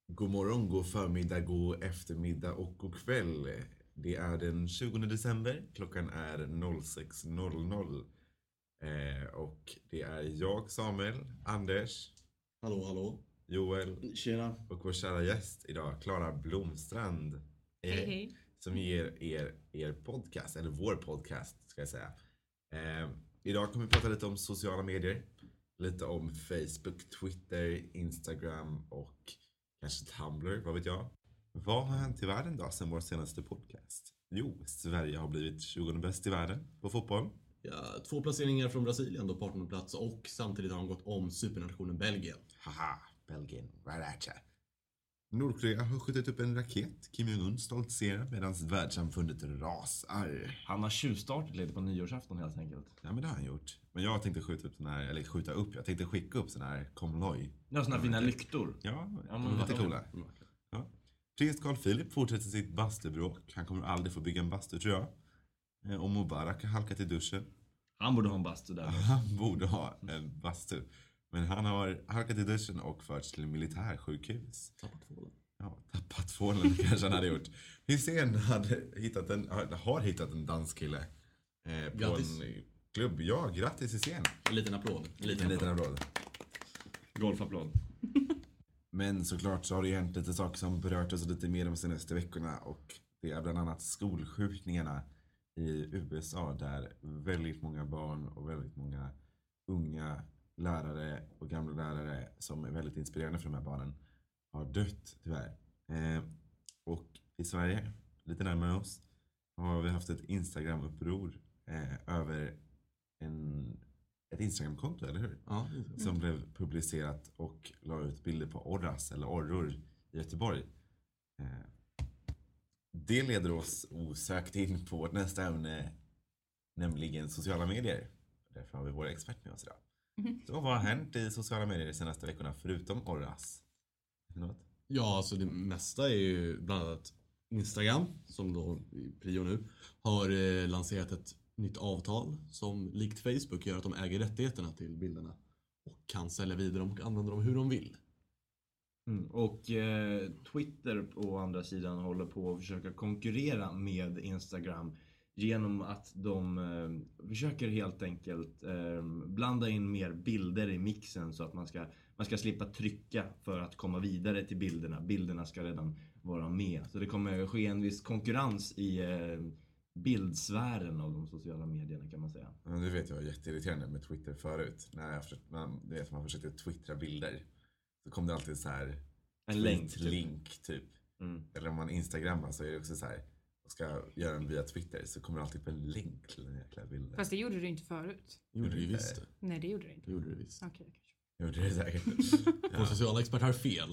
God morgon, god förmiddag, god eftermiddag och god kväll. Det är den 20 december, klockan är 06.00. Och det är jag, Samuel, Anders, Hallå. Joel Tjena. och vår kära gäst idag, Klara Blomstrand. Hej. Som ger er podcast, eller vår podcast ska jag säga. Idag kommer vi prata lite om sociala medier. Lite om Facebook, Twitter, Instagram och kanske Tumblr, vad vet jag. Vad har hänt i världen då sen vår senaste podcast? Jo, Sverige har blivit 20 bäst i världen på fotboll. Ja, 2 placeringar från Brasilien då på 18:e plats och samtidigt har de gått om supernationen Belgien. Haha, Belgien, right at ya. Nordkorea har skjutit upp en raket. Kim Jong-Un stoltserar medan världssamfundet rasar. Han har tjuvstartat lite på nyårsafton helt enkelt. Ja, men det har han gjort. Men jag tänkte jag tänkte skicka upp sån här konvoj. Ja, såna här fina lyktor. Ja, men lite vad- coola. Ja. Prins Carl Philip fortsätter sitt bastubråk. Han kommer aldrig få bygga en bastu, tror jag. Och Mubarak har halkat i duschen. Han borde ha en bastu där. Han borde ha en bastu. Men han har halkat i duschen och förts till militärsjukhus. Tappat tvålen. Ja, tappat tvålen kanske han hade gjort. Hysén har hittat en danskille på Grattis. en klubb. Ja, grattis Hysén. En liten applåd. En liten applåd. Golfapplåd. Men såklart så har det ju hänt lite saker som berört oss lite mer de senaste veckorna. Och det är bland annat skolskjutningarna i USA. Där väldigt många barn och väldigt många unga lärare och gamla lärare som är väldigt inspirerande för de här barnen har dött tyvärr. Och i Sverige, lite närmare oss, har vi haft ett Instagram-uppror över ett Instagram-konto, eller hur? Ja, Som blev publicerat och la ut bilder på orras eller orror i Göteborg. Det leder oss osökt in på vårt nästa ämne, nämligen sociala medier. Därför har vi vår expert med oss idag. Så vad har hänt i sociala medier de senaste veckorna förutom orras? Något? ja, alltså det mesta är ju bland annat Instagram, som då i prio nu, har lanserat ett nytt avtal som likt Facebook gör att de äger rättigheterna till bilderna och kan sälja vidare dem och använda dem hur de vill. Och Twitter å andra sidan håller på att försöka konkurrera med Instagram genom att de försöker helt enkelt blanda in mer bilder i mixen så att man ska slippa trycka för att komma vidare till bilderna. Bilderna ska redan vara med. Så det kommer ske en viss konkurrens i bildsfären av de sociala medierna, kan man säga. Ja, du vet, jag var jätteirriterande med Twitter förut. När man försökte twittra bilder. Så kom det alltid så här En länk, typ. link typ. Eller om man instagrammar så är det också så här. Och ska göra den via Twitter så kommer det alltid på en länk till den jäkla bilden. Fast det gjorde du inte förut. Gjorde det visst det. Nej, det gjorde du inte. Det gjorde det visst. Okej, kanske. Jo, det är säkert. Vår sociala expert har fel.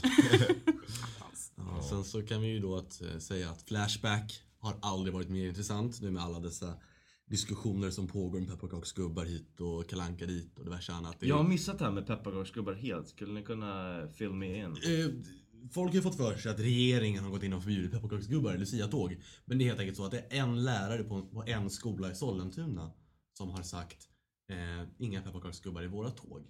Ja, sen så kan vi ju då säga att Flashback har aldrig varit mer intressant nu med alla dessa diskussioner som pågår med pepparkaksgubbar hit och Kalle Anka dit och diverse annat. Jag har missat det här med pepparkaksgubbar helt. Skulle ni kunna filma in? Folk har ju fått för sig att regeringen har gått in och förbjudit pepparkaksgubbar eller Lucia-tåg. Men det är helt enkelt så att det är en lärare på en skola i Sollentuna som har sagt inga pepparkaksgubbar i våra tåg.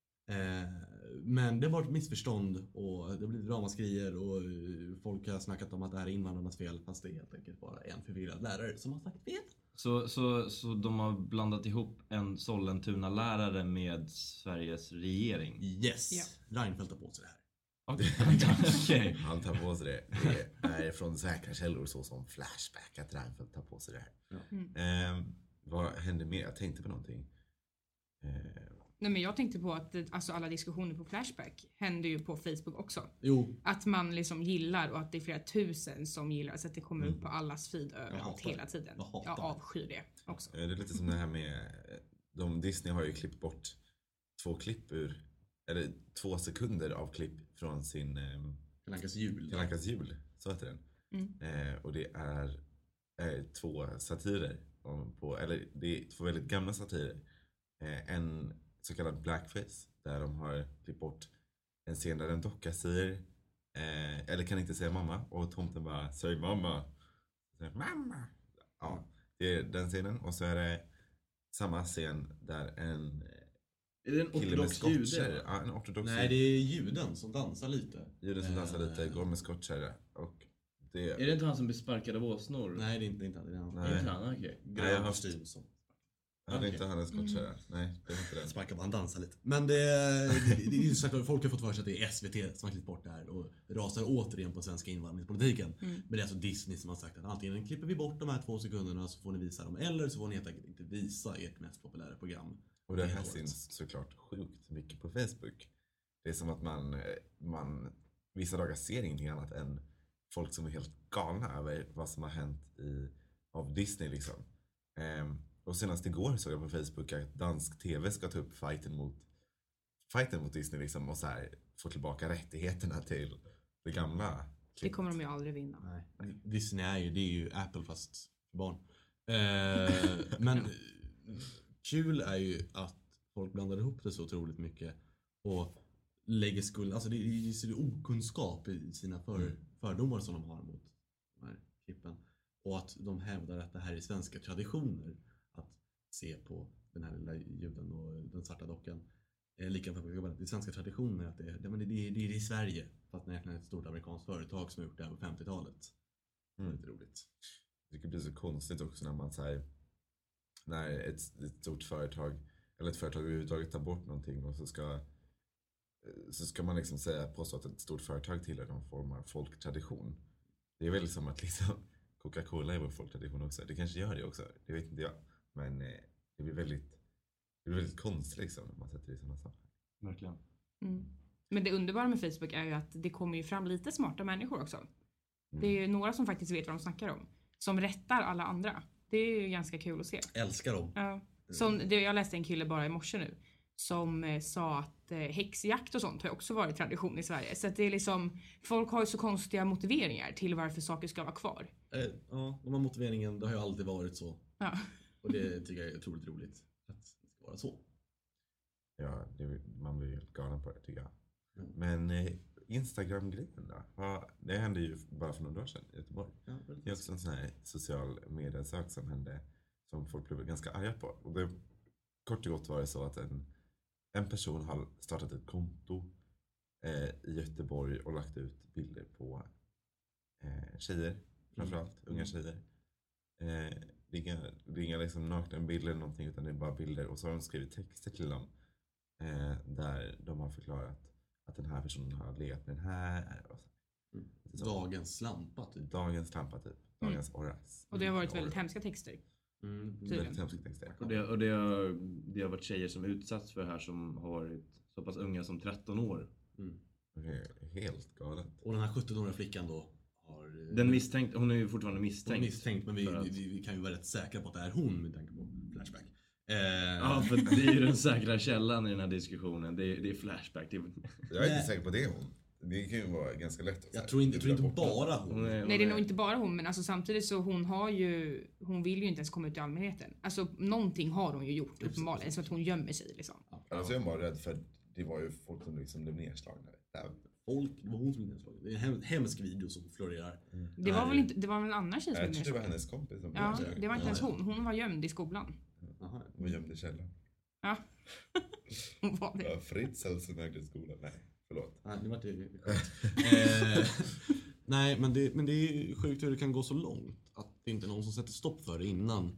Men det var ett missförstånd och det blev ramaskrier och folk har snackat om att det här är invandrarnas fel, fast det är helt enkelt bara en förvirrad lärare som har sagt fel. Så de har blandat ihop en Sollentuna-lärare med Sveriges regering? Yes, Ja. Reinfeldt tar på sig det här. Okej. Han tar på sig det. Det är från säkra källor så som Flashback att Reinfeldt tar på sig det här. Vad hände mer? Jag tänkte på någonting. Nej, men jag tänkte på att alltså, alla diskussioner på Flashback händer ju på Facebook också. Jo, Att man liksom gillar och att det är flera tusen som gillar så att det kommer upp på allas feed överallt hatar hela det. tiden. Jag hatar Jag det. avskyr det också. Det är lite som det här med Disney har ju klippt bort 2 sekunder av klipp från sin Kalle Ankas jul. Kalle Ankas jul, så heter den. Och det är 2 satirer eller det är 2 väldigt gamla satirer. En så kallad blackface där de har klippt bort en scen där en docka säger eller kan inte säga mamma och tomten bara säger mamma. Mamma. Ja, det är den scenen och så är det samma scen där Är det en kille med ortodox skotcher. jude? Ja, en ortodox Nej, det är juden som dansar lite. juden som dansar lite, går med skotcher. Och det... Är det inte han som blir sparkad av åsnor? Nej, det är inte han. Det är han. Nej. Inte han, okej. Nej, jag Grön har kostym som hade inte han en skottkärra. Nej, det var inte den. sparkar på, han dansar lite. Men det är ju så att folk har fått för sig att det är SVT som har klippt bort det här och rasar återigen på svenska invandringspolitiken. Men det är alltså Disney som har sagt att antingen klipper vi bort de här 2 sekunderna så får ni visa dem, eller så får ni helt enkelt inte visa ert mest populära program. Och det här syns såklart sjukt mycket på Facebook. Det är som att man vissa dagar ser ingenting annat än folk som är helt galna över vad som har hänt av Disney liksom. Och senast igår såg jag på Facebook att dansk tv ska ta upp fighten mot Disney liksom, och så här få tillbaka rättigheterna till det gamla. Det kommer de ju aldrig vinna. Nej. Disney det är ju Apple fast för barn. Men kul är ju att folk blandar ihop det så otroligt mycket och lägger skuld, alltså det är okunskap i sina fördomar som de har mot de här klippen. Och att de hävdar att det här är svenska traditioner, att se på den här lilla juden och den svarta dockan. Lika för att det är svenska traditioner, att det är i Sverige, fast det är ett stort amerikanskt företag som har gjort det här på 50-talet. Det är lite roligt. Jag tycker det blir så konstigt också när man säger när ett stort företag eller ett företag överhuvudtaget tar bort någonting och så ska man liksom påstå att ett stort företag tillhör någon form av folktradition. Det är väl som att liksom Coca-Cola är vår folktradition också. Det kanske gör det också, det vet inte jag. Men det blir väldigt konstigt liksom när man sätter det i sådana saker. Verkligen. Men det underbara med Facebook är ju att det kommer ju fram lite smarta människor också. Det är ju några som faktiskt vet vad de snackar om. Som rättar alla andra. Det är ju ganska kul att se. Älskar dem. Ja. Jag läste en kille bara i morse nu. Som sa att häxjakt och sånt har också varit tradition i Sverige. Så att det är liksom, folk har ju så konstiga motiveringar till varför saker ska vara kvar. Ja, de här motiveringen, det har ju alltid varit så. Ja. Och det tycker jag är otroligt roligt. Att det ska vara så. Ja, man blir helt galen på det tycker jag. Men Instagram-grejen då? Ja, det hände ju bara för några dagar sedan i Göteborg. Ja, det är också en sån här social mediesak som hände som folk blev ganska arga på. Och det, kort och gott var det så att en person har startat ett konto i Göteborg och lagt ut bilder på tjejer, framförallt unga tjejer. Det är inga liksom nakna bilder eller någonting, utan det är bara bilder, och så har de skrivit texter till dem där de har förklarat att den här personen har legat med den här och så. Dagens slampa typ. Dagens orras. Och det har varit väldigt hemska texter. Väldigt hemska texter. Och det har varit tjejer som utsatts för det här som har varit så pass unga som 13 år. Helt galet. Och den här 17-åriga flickan då har... Den misstänkt, hon är ju fortfarande misstänkt. Misstänkt, men vi kan ju vara rätt säkra på att det är hon med tanke på Flashback. Ja, för det är ju den säkra källan i den här diskussionen. Det är Flashback. Jag är inte säker på det hon. Det kan ju vara ganska lätt att Jag tror inte bara hon. Nej, det är nog inte bara hon, men alltså samtidigt så hon vill ju inte ens komma ut i allmänheten. Alltså någonting har hon ju gjort uppenbarligen, så att hon gömmer sig liksom. Alltså jag var rädd för det var ju folk som liksom blev nedslagna. Det var hon som blev nedslagen. Det är en hemsk video som florerar. Det var väl inte, det var väl en annan tjej som blev Jag tror det var nedslagen. hennes kompis som Ja, blev det var inte ens hon. Hon var gömd i skolan. Aha. Hon var gömd i källaren. Ja. Hon var det. Ja, Fritzl som ägde skolan. Nej, förlåt. Nej, det var det sjukt. Nej, men det är sjukt hur det kan gå så långt. Att det inte är någon som sätter stopp för det innan.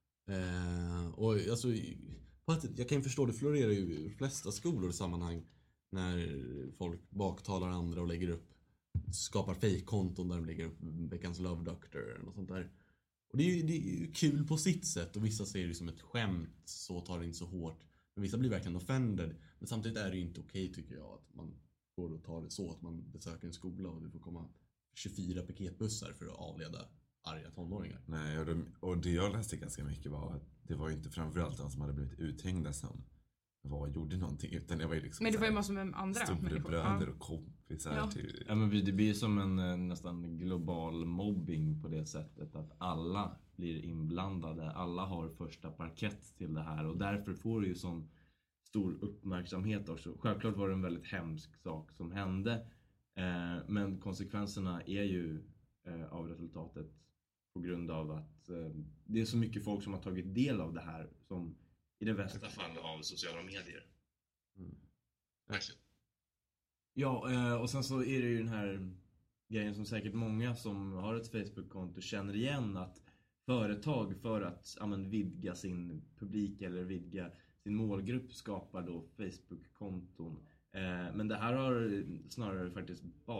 Och alltså, jag kan ju förstå, det florerar ju i de flesta skolor i sammanhang. När folk baktalar andra och lägger upp, skapar fake-konton där de lägger upp veckans Love Doctor och sånt där. Och det är ju kul på sitt sätt, och vissa ser det som ett skämt, så tar det inte så hårt. Men vissa blir verkligen offended. Men samtidigt är det ju inte okej, tycker jag, att man går och tar det så att man besöker en skola och det får komma 24 piketbussar för att avleda arga tonåringar. Nej, och det jag läste ganska mycket var att det var inte framförallt de som hade blivit uthängda som gjorde någonting, utan det var ju liksom Men det var ju massor med andra storebröder och kompisar. Ja. Till... Ja, men det blir som en nästan global mobbing på det sättet att alla blir inblandade. Alla har första parkett till det här, och därför får det ju sån stor uppmärksamhet också. Självklart var det en väldigt hemsk sak som hände, men konsekvenserna är ju av resultatet på grund av att det är så mycket folk som har tagit del av det här, som i det värsta fall av sociala medier. Verkligen. Ja, och sen så är det ju den här grejen som säkert många som har ett Facebook-konto känner igen, att företag för att vidga sin publik eller vidga sin målgrupp skapar då Facebook-konton. Men det här har snarare faktiskt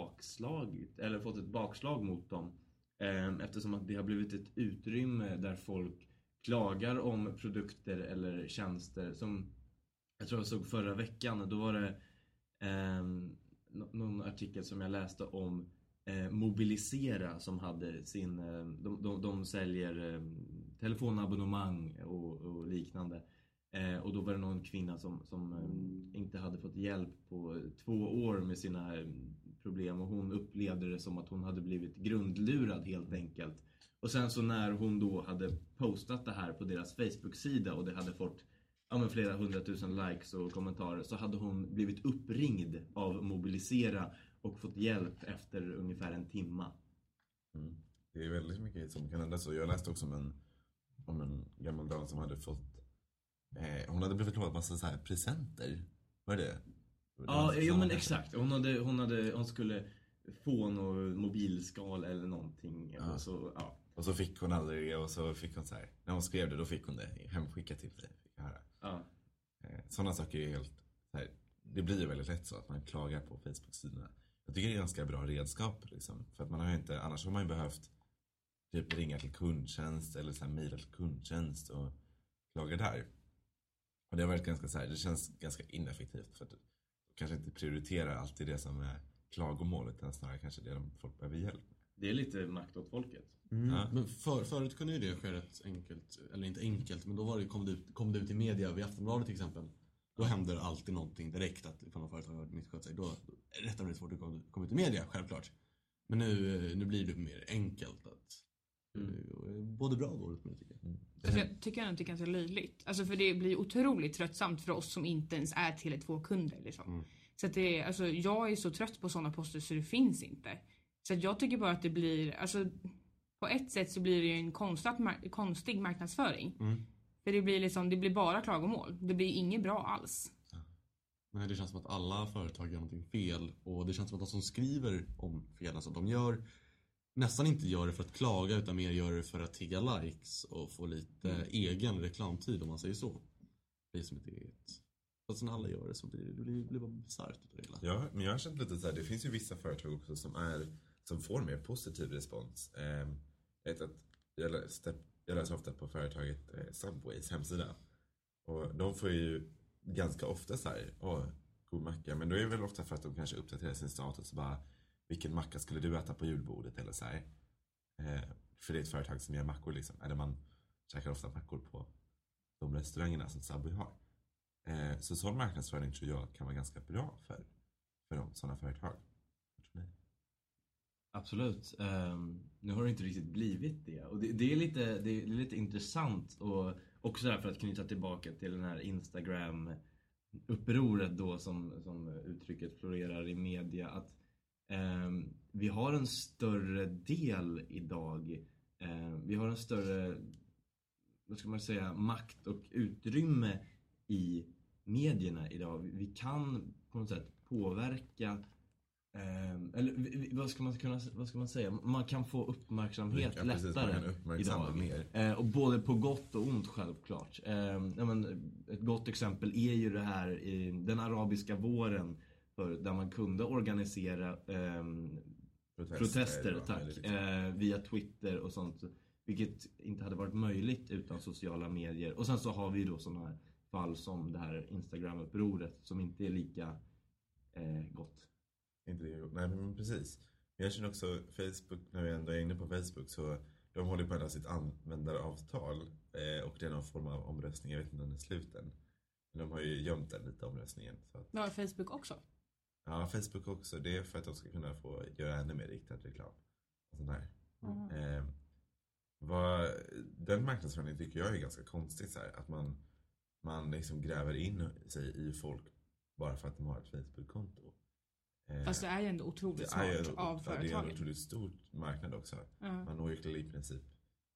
fått ett bakslag mot dem. Eftersom att det har blivit ett utrymme där folk klagar om produkter eller tjänster. Som jag tror jag såg förra veckan, då var det någon artikel som jag läste om Mobilisera som hade sin, de säljer telefonabonnemang och liknande. Och då var det någon kvinna som inte hade fått hjälp på 2 år med sina problem, och hon upplevde det som att hon hade blivit grundlurad helt enkelt. Och sen så när hon då hade postat det här på deras Facebook-sida och det hade fått flera 100 000 likes och kommentarer, så hade hon blivit uppringd av Mobilisera och fått hjälp efter ungefär 1 timme. Det är väldigt mycket som kan hända så. Jag läste också om en gammal dam som hade fått hon hade blivit lovad massa så här presenter. Vad är det? Ja, men exakt. Hon skulle få något mobilskal eller någonting. Ja. Och så fick hon aldrig det, och så fick hon så här, när hon skrev det, då fick hon det hemskickat till sig. Ja. Sådana saker är helt så här, det blir väldigt lätt så att man klagar på Facebook-sidorna. Jag tycker det är ganska bra redskap liksom, för att man har ju inte, annars har man ju behövt typ ringa till kundtjänst eller så här mejla till kundtjänst och klaga där. Och det har varit ganska så här, det känns ganska ineffektivt, för att du kanske inte prioriterar alltid det som är klagomål, utan snarare kanske det folk behöver hjälp med. Det är lite makt åt folket. Ja. Men förut kunde ju det ske rätt enkelt, eller inte enkelt, men då kom det ut i media, vid Aftonbladet till exempel. Då händer alltid någonting direkt, att ifall någon företag har misskött sig, då är det rätt svårt att komma ut i media, självklart. Men nu blir det mer enkelt att både bra och dåligt, men tycker jag. Alltså jag tycker ändå att det är ganska löjligt. Alltså för det blir otroligt tröttsamt för oss som inte ens är Tele2-kunder liksom. Så att det är, alltså jag är så trött på sådana poster så det finns inte. Så att jag tycker bara att det blir, alltså på ett sätt så blir det ju en konstig marknadsföring. För det blir bara klagomål. Det blir inget bra alls. Nej, det känns som att alla företag gör någonting fel, och det känns som att de som skriver om fel, alltså de nästan inte gör det för att klaga, utan mer gör det för att tigga likes och få lite egen reklamtid, om man säger så. Det är som ett eget. Fast när alla gör det så blir det bara bisarrt utav det hela. Ja, men jag har känt lite så här, det finns ju vissa företag också som får mer positiv respons. Jag läser ofta på företaget Subways hemsida. Och de får ju ganska ofta så här, god macka. Men då är det väl ofta för att de kanske uppdaterar sin status och bara, vilken macka skulle du äta på julbordet eller så här. För det är ett företag som gör mackor liksom. Eller man käkar ofta mackor på de restaurangerna som Subway har. Så sån marknadsföring tror jag kan vara ganska bra för sådana företag. Absolut. Nu har det inte riktigt blivit det. Och det är lite intressant, och också där för att knyta tillbaka till den här Instagram-upproret då som uttrycket florerar i media, att vi har en större del idag. Vi har en större, vad ska man säga, makt och utrymme i medierna idag. Vi kan på något sätt påverka, eller vad ska man säga, man kan få uppmärksamhet lättare, precis, man kan uppmärksamma idag. Mer. Och både på gott och ont, självklart. Ett gott exempel är ju det här i den arabiska våren, där man kunde organisera protester via Twitter och sånt, vilket inte hade varit möjligt utan sociala medier. Och sen så har vi då sådana här fall som det här Instagram-upproret som inte är lika gott. Inte det gott. Nej, men precis. Jag känner också Facebook, när vi ändå är inne på Facebook, så de håller på att ändra sitt användaravtal, och det är någon form av omröstning, jag vet inte om det är sluten. Men de har ju gömt den lite, omröstningen. Så att... Ja, Facebook också. Ja, Facebook också. Det är för att de ska kunna få göra ännu mer riktad reklam. Och sån här. Den marknadsföringen tycker jag är ganska konstigt. Så här, att man liksom gräver in sig i folk bara för att de har ett Facebook-konto. Fast det är ju ändå otroligt smart av företagen. Det är en otroligt stor marknad också. Man når ju i princip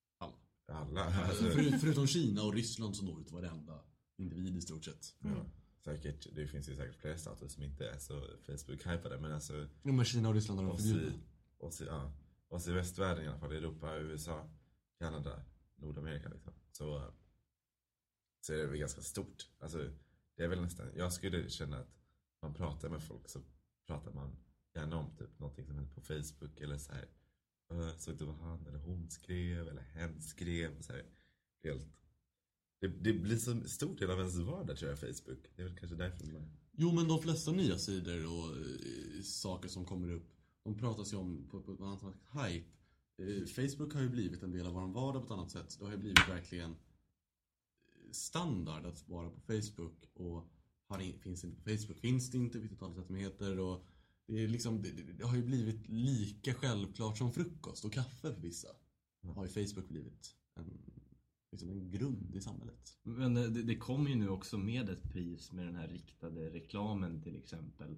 alla. Förutom Kina och Ryssland så når det varenda individ i stort sett. säkert, det finns ju säkert flera stater som inte är så Facebook-hypade, men alltså Ja, men Kina och Ryssland har de förbjudna. oss i västvärlden i alla fall, Europa, USA, Kanada, Nordamerika liksom. Så är det väl ganska stort. Alltså, det är väl nästan, jag skulle känna att man pratar med folk så pratar man gärna om typ någonting som händer på Facebook eller så här. Så det var han eller hon skrev eller hen skrev och så här. Det blir så stor del av ens vardag tror jag, Facebook. Det är väl kanske därför man... Jo, men de flesta nya sidor och saker som kommer upp, de pratas ju om på ett annat sätt. Hype. Facebook har ju blivit en del av vår vardag på ett annat sätt. Det har ju blivit verkligen standard att vara på Facebook. Och finns det inte på Facebook, finns det inte, vilket talas som heter. Och det är liksom, det har ju blivit lika självklart som frukost och kaffe för vissa. Har ju Facebook blivit en grund i samhället. Men det kommer ju nu också med ett pris med den här riktade reklamen till exempel.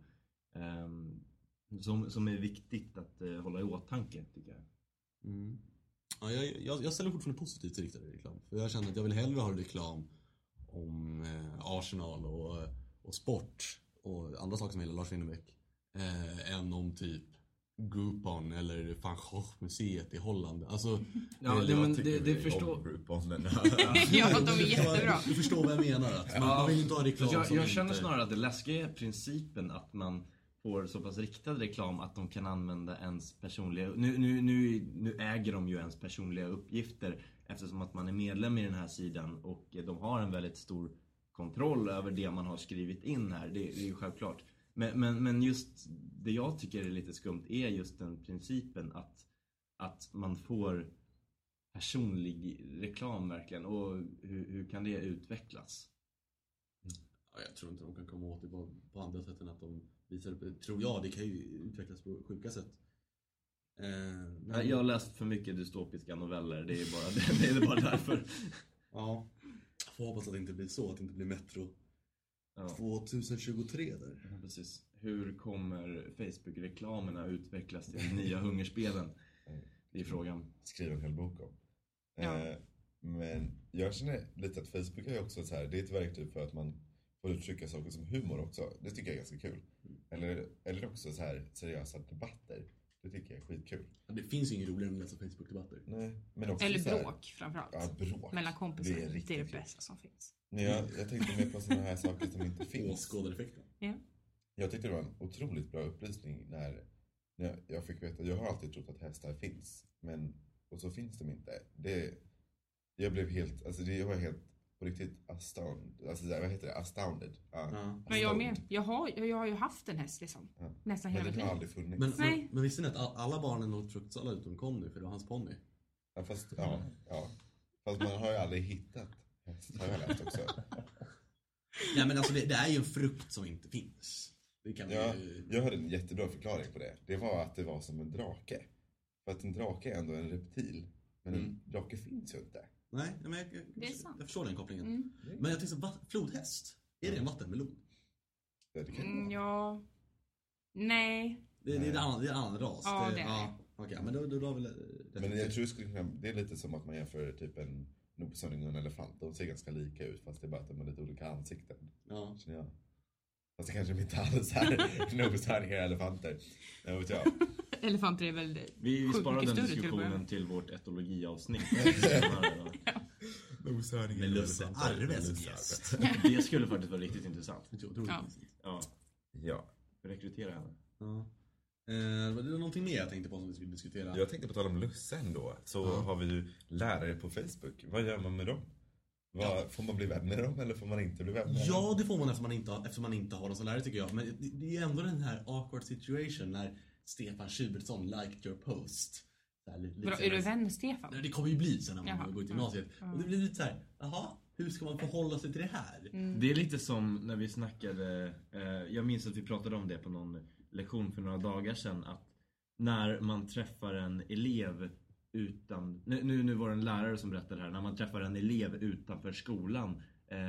Som är viktigt att hålla i åtanke, tycker jag. Mm. Ja, jag ställer fortfarande positivt till riktad reklam. För jag känner att jag vill hellre ha reklam om Arsenal och sport och andra saker som gäller Lars Winnerbäck än om typ Groupon eller Van Gogh-museet i Holland. Alltså, ja, det förstår... Grouponen. Ja, de är jättebra. Du förstår vad jag menar. Att man vill inte ha reklam jag känner snarare att det läskiga är principen att man får så pass riktad reklam att de kan använda ens personliga... Nu äger de ju ens personliga uppgifter eftersom att man är medlem i den här sidan och de har en väldigt stor kontroll över det man har skrivit in här. Det är ju självklart. Men just det jag tycker är lite skumt är just den principen att man får personlig reklam verkligen. Och hur kan det utvecklas? Ja, jag tror inte de kan komma åt det på andra sätt än att de visar upp. Tror jag, det kan ju utvecklas på sjuka sätt. Jag har läst för mycket dystopiska noveller. Det är bara därför. Ja, jag får hoppas att det inte blir så. Att det inte blir Metro 2023 där. Ja, precis. Hur kommer Facebook-reklamerna utvecklas till nya hungerspelen? Det är frågan. Skriva en hel bok om. Ja. Men jag känner lite att Facebook är också så här, det är ett verktyg för att man får uttrycka saker som humor också. Det tycker jag är ganska kul. Eller också så här seriösa debatter. Det tycker jag är skitkul. Det finns ju ingen roligare än att läsa Facebook-debatter. Nej, men också Eller så här, bråk framförallt. Ja, bråk. Mellan kompisar. Det är Det är det kul. bästa som finns. Men jag tänkte mer på sådana här saker som inte finns. Åskådareffekten. Ja. Jag tyckte det var en otroligt bra upplysning när jag fick veta. Jag har alltid trott att hästar finns. Och så finns de inte. Jag blev helt, alltså jag var helt på riktigt astounded. Alltså vad heter det? Astounded. Ja. Men jag med. Jag har ju haft en häst liksom. Ja. Nästan Men hela det har tiden. aldrig funnits. Men visste ni att alla barnen åt fruktsallad utom Conny för det var hans ponny? Ja, fast man har ju aldrig hittat häst. Har jag läst också. Nej, men alltså det är ju en frukt som inte finns. Det kan Ja, vi... jag hade en jättebra förklaring på det. Det var att det var som en drake. För att en drake är ändå en reptil. Men en drake finns ju inte. Nej, men Det är sant. jag förstår den kopplingen. Mm. Men jag tänkte, flodhäst? Är det en vattenmelon? Ja, det kan ju vara. Ja. Nej. Det är en annan ras. Ja, det är det. Okej, men då har väl... Men jag tror det är lite som att man jämför typ en noshörning och en elefant. De ser ganska lika ut fast det är bara att de har lite olika ansikten. Ja. Känner jag. Fast det kanske inte alls är noshörningar och elefanter. Jag vet jag. Elefanter är väl Vi sjukt sparar mycket den större till att börja diskussionen med. till vårt etologiavsnitt. Noshörningar Med och Lusse elefanter. Arve som Lusse gäst. Det skulle faktiskt vara riktigt intressant. Otroligt Ja. intressant. Ja, Ja. rekrytera henne. Ja. Var det någonting mer jag tänkte på som vi skulle diskutera? Jag tänkte på tal om Lusse ändå. Så har vi ju lärare på Facebook. Vad gör man med dem? Får man bli vän med dem eller får man inte bli vän med dem? Ja, det får man eftersom man inte har dem som lärare tycker jag. Men det är ändå den här awkward situation när Stefan Schubertsson liked your post. Bra, är du vän med Stefan? Det kommer ju bli sen när man Jaha. går ut gymnasiet. Och det blir lite så här, jaha, hur ska man förhålla sig till det här? Det är lite som när vi snackade, jag minns att vi pratade om det på någon lektion för några dagar sedan, att när man träffar en elev utan, nu var det en lärare som berättade här, när man träffar en elev utanför skolan,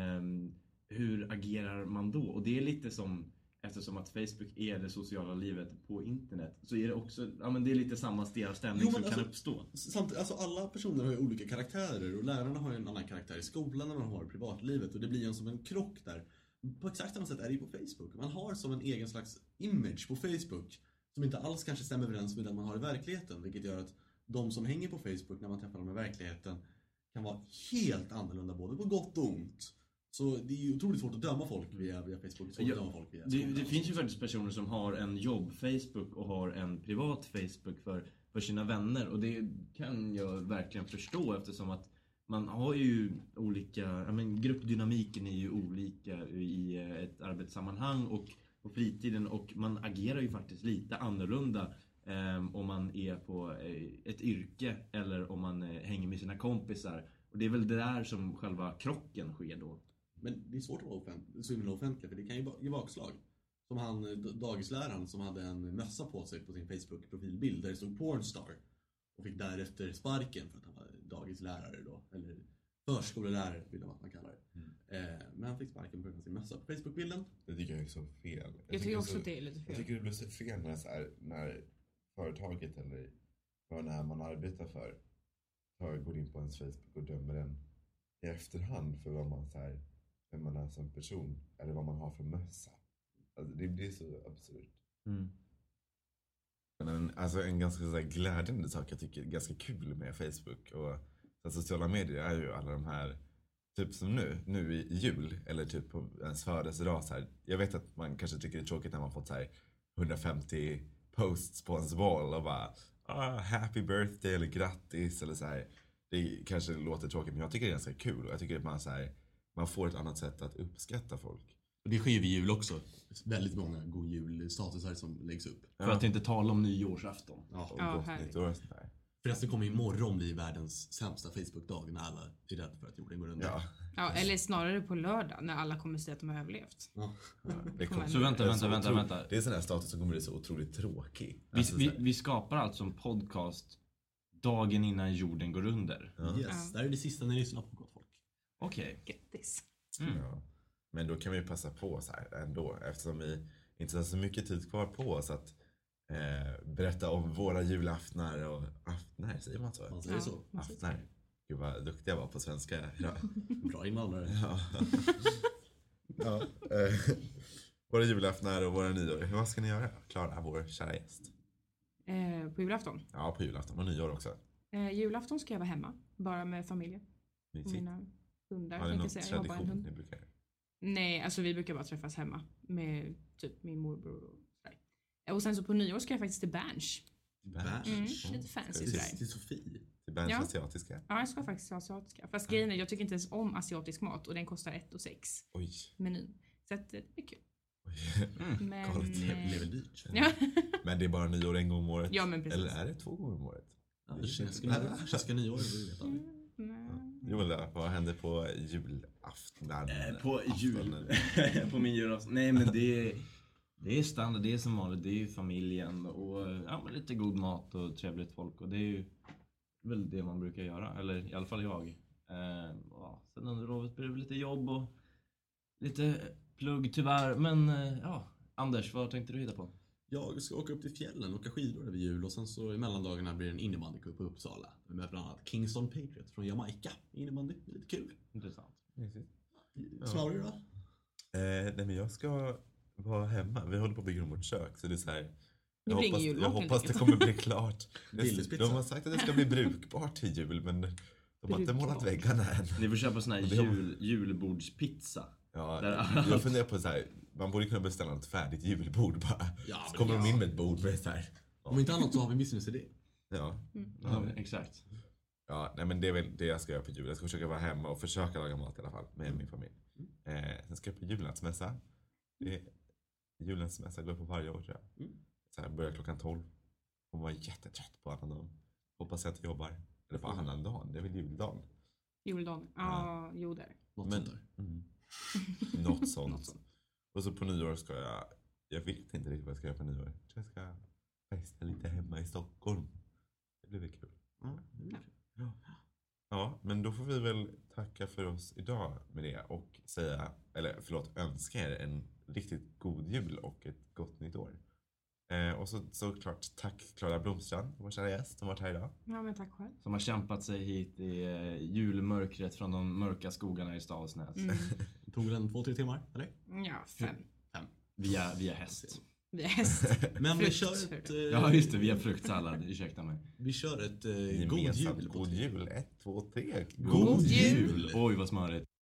hur agerar man då? Och det är lite som, eftersom att Facebook är det sociala livet på internet, så är det också, ja men det är lite samma stämning som kan uppstå. Samtidigt, alltså alla personer har ju olika karaktärer och lärarna har ju en annan karaktär i skolan än de har i privatlivet och det blir ju som en krock där. på exakt samma sätt är det ju på Facebook. Man har som en egen slags image på Facebook som inte alls kanske stämmer överens med den man har i verkligheten. Vilket gör att de som hänger på Facebook när man träffar dem i verkligheten kan vara helt annorlunda både på gott och ont. Så det är ju otroligt svårt att döma folk via Facebook. Det finns ju faktiskt personer som har en jobb-Facebook och har en privat Facebook för sina vänner. Och det kan jag verkligen förstå eftersom att man har ju olika, gruppdynamiken är ju olika i ett arbetssammanhang och på fritiden. Och man agerar ju faktiskt lite annorlunda om man är på ett yrke eller om man hänger med sina kompisar. Och det är väl det där som själva krocken sker då. Men det är svårt att vara offentlig för det kan ju ge bakslag. Som han, dagisläraren som hade en mössa på sig på sin Facebook-profilbild där det stod Pornstar. Och fick därefter sparken för att han var dagislärare då. Eller förskolelärare vill man kalla det. Men han fick sparken på grund av sin mössa på Facebook-bilden. Det tycker jag är så fel. Jag tycker också att det är lite fel. Jag tycker det blir så fel när företaget eller när man arbetar för går in på ens Facebook och dömer den i efterhand för vad man vem man är som person eller vad man har för mössa. Alltså, det blir så absurt. Men en ganska glädjande sak jag tycker är ganska kul med Facebook och sociala medier är ju alla de här typ som nu i jul eller typ på ens födelsedag så här. Jag vet att man kanske tycker det är tråkigt när man fått 150 posts på ens wall och bara happy birthday eller grattis eller så här. Det kanske låter tråkigt men jag tycker det är ganska kul och jag tycker att man får ett annat sätt att uppskatta folk. Och det sker vid jul också. Väldigt många god julstatusar som läggs upp. För att inte tala om nyårsafton. Och gott nytt år och sånt där. Förresten kommer imorgon bli världens sämsta Facebook-dag när alla är rädda för att jorden går under. Ja, eller snarare på lördag när alla kommer säga att de har överlevt. Så vänta. Det är sån här status som kommer bli så otroligt tråkig. Vi skapar alltså en podcast dagen innan jorden går under. Yes, där är det sista ni lyssnar på, gott folk. Okej. Grattis. Ja. Men då kan vi passa på så här ändå eftersom vi inte har så mycket tid kvar på oss att berätta om våra julaftnar och aftnar, säger man så? Man säger så. Aftnar. Gud vad duktig jag var på svenska. Ja. Bra invandrare. Ja. Våra julaftnar och våra nyår. Vad ska ni göra? Klara, vår kära gäst. På julafton? Ja, på julafton och nyår också. Julafton ska jag vara hemma. Bara med familjen. Och mina hundar. Har ni någon jag har bara en tradition hund. ni brukar? Nej, alltså vi brukar bara träffas hemma. Med typ min morbror och sådär. Och sen så på nyår ska jag faktiskt till Berns. Lite fancy sådär. Till Sofie. Till Berns asiatiska? Ja, jag ska faktiskt till asiatiska. Fast grejen är, jag tycker inte ens om asiatisk mat. Och den kostar 1,6. Oj. Menyn. Så att det är kul. Men... Lever dyrt. Ja. Men det är bara nyår en gång om året? Ja, men precis. Eller är det 2 gånger om året? Kinesiska nyår, det vet aldrig. Joel, vad händer på julaftnen? På min julafton? Nej, men det är standard, det är som vanligt. Det är ju familjen och lite god mat och trevligt folk. Och det är ju väl det man brukar göra, eller i alla fall jag. Sen under lovet blir det lite jobb och lite plugg tyvärr. Men Anders, vad tänkte du hitta på? Jag ska åka upp till fjällen och åka skidor över jul och sen så i mellandagarna blir det en innebandycup på Uppsala. Med bland annat Kingston Patriots från Jamaica. Innebandy, lite kul. Intressant. Snarare då? Nej, men jag ska vara hemma. Vi håller på att bygga om vårt kök så det är så här. Jag hoppas det kommer bli klart. De har sagt att det ska bli brukbart till jul men de har inte målat väggarna än. Ni får köpa sån här julbordspizza. Ja, jag funderar på så här. Man borde kunna beställa ett färdigt julbord bara. Ja, så kommer de in med ett bord med så här. Ja. Om inte annat så har vi en businessidé. Ja. Exakt. Ja, nej men det är väl det jag ska göra på jul. Jag ska försöka vara hemma och försöka laga mat i alla fall med min familj. Sen ska jag på julnatsmässa. Julnatsmässa går på varje år tror jag. Så här börjar klockan 12. Och man var jättetrött på annan dagen. Hoppas jag inte jobbar. Eller på annan dagen, det är väl juldagen. Juldagen, jo där. Något sånt. Och så på nyår ska jag vet inte riktigt vad jag ska göra på nyår. Jag ska festa lite hemma i Stockholm. Det blir väl kul. Ja, men då får vi väl tacka för oss idag med det och önska er en riktigt god jul och ett gott nytt år. Och såklart tack Klara Blomstrand, vår kära gäst som varit här idag. Ja, men tack själv. Som har kämpat sig hit i julmörkret från de mörka skogarna i Stavsnäs. Tog den 2-3 timmar, eller? Ja, 5. Via häst. Vi är häst. Men vi Frukt, kör hörru. ett... Ja just det, via fruktsallad. Ursäkta mig. Vi kör ett god Gemensamt jul. god jul. 1, 2, 3. God jul! Oj vad smörigt.